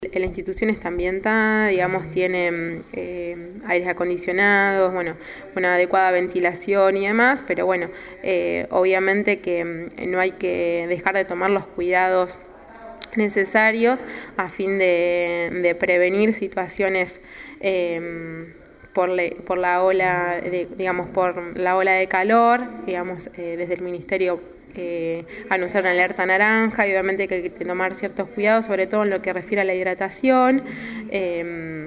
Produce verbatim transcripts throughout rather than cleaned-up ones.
La institución está ambientada, digamos, tiene eh, aires acondicionados, bueno, una adecuada ventilación y demás, pero bueno, eh, obviamente que no hay que dejar de tomar los cuidados necesarios a fin de, de prevenir situaciones eh, por, le, por la ola de, digamos, por la ola de calor, digamos, eh, desde el Ministerio Eh, anunciar una alerta naranja y obviamente que hay que tomar ciertos cuidados, sobre todo en lo que refiere a la hidratación. Eh,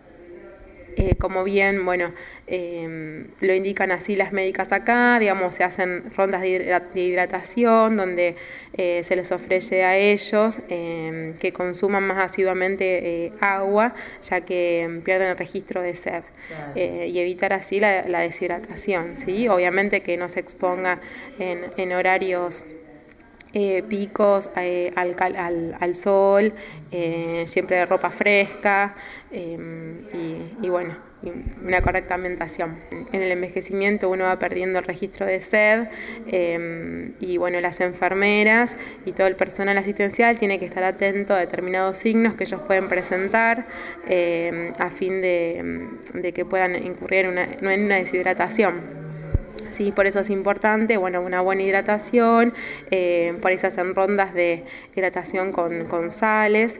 eh, como bien, bueno, eh, lo indican así las médicas acá, digamos, se hacen rondas de hidratación donde eh, se les ofrece a ellos eh, que consuman más asiduamente eh, agua, ya que pierden el registro de sed, eh, y evitar así la, la deshidratación, ¿sí? Obviamente que no se exponga en, en horarios Eh, picos eh, al, al, al sol, eh, siempre de ropa fresca eh, y, y bueno, una correcta alimentación. En el envejecimiento uno va perdiendo el registro de sed eh, y bueno, las enfermeras y todo el personal asistencial tiene que estar atento a determinados signos que ellos pueden presentar eh, a fin de, de que puedan incurrir en una, en una deshidratación. Sí, por eso es importante, bueno, una buena hidratación, eh, por ahí se hacen rondas de hidratación con, con sales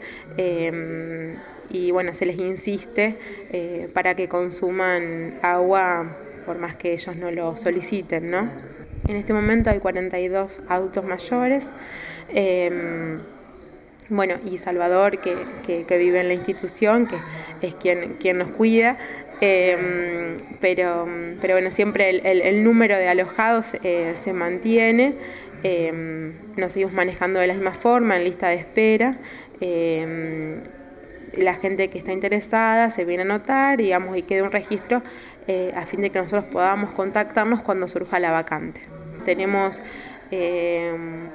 eh, y bueno, se les insiste eh, para que consuman agua por más que ellos no lo soliciten, ¿no? En este momento hay cuarenta y dos adultos mayores, eh, bueno, y Salvador, que, que, que vive en la institución, que es quien, quien nos cuida. Eh, pero, pero bueno, siempre el, el, el número de alojados eh, se mantiene, eh, nos seguimos manejando de la misma forma, en lista de espera. Eh, la gente que está interesada se viene a anotar, digamos, y queda un registro eh, a fin de que nosotros podamos contactarnos cuando surja la vacante. Tenemos eh,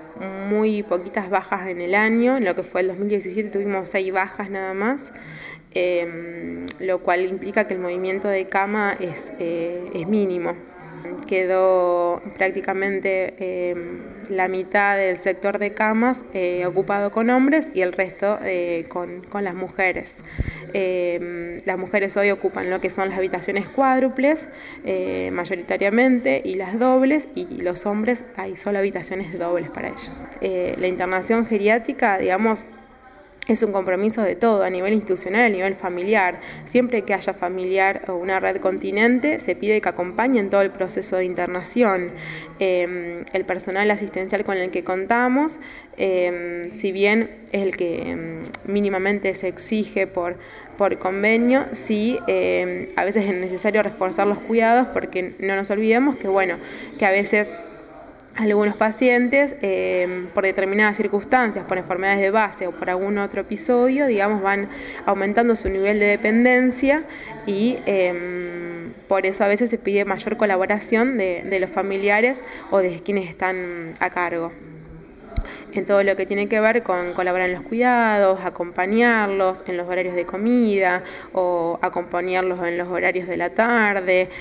muy poquitas bajas en el año, en lo que fue el dos mil diecisiete tuvimos seis bajas nada más. Eh, lo cual implica que el movimiento de cama es, eh, es mínimo. Quedó prácticamente eh, la mitad del sector de camas eh, ocupado con hombres y el resto eh, con, con las mujeres. Eh, las mujeres hoy ocupan lo que son las habitaciones cuádruples eh, mayoritariamente y las dobles, y los hombres hay solo habitaciones dobles para ellos. Eh, la internación geriátrica, digamos, es un compromiso de todo, a nivel institucional, a nivel familiar. Siempre que haya familiar o una red continente, se pide que acompañen todo el proceso de internación. Eh, el personal asistencial con el que contamos, eh, si bien es el que eh, mínimamente se exige por, por convenio, sí, eh, a veces es necesario reforzar los cuidados, porque no nos olvidemos que, bueno, que a veces algunos pacientes, eh, por determinadas circunstancias, por enfermedades de base o por algún otro episodio, digamos, van aumentando su nivel de dependencia y eh, por eso a veces se pide mayor colaboración de, de los familiares o de quienes están a cargo. En todo lo que tiene que ver con colaborar en los cuidados, acompañarlos en los horarios de comida o acompañarlos en los horarios de la tarde.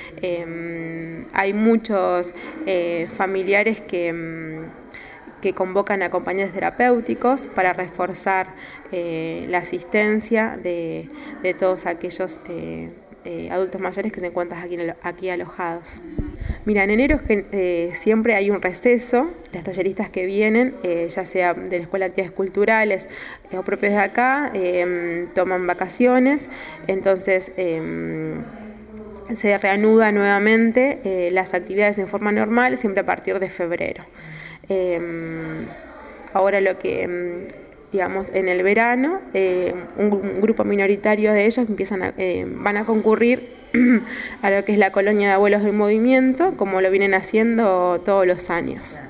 Eh, hay muchos eh, familiares que, que convocan a acompañantes terapéuticos para reforzar eh, la asistencia de, de todos aquellos eh, eh, adultos mayores que se encuentran aquí, aquí alojados. Mira, en enero eh, siempre hay un receso, las talleristas que vienen, eh, ya sea de la Escuela de Actividades Culturales eh, o propios de acá, eh, toman vacaciones, entonces eh, se reanuda nuevamente eh, las actividades en forma normal, siempre a partir de febrero. Eh, ahora lo que... digamos, en el verano, eh, un, un grupo minoritario de ellos empiezan a, eh, van a concurrir a lo que es la colonia de abuelos en movimiento, como lo vienen haciendo todos los años.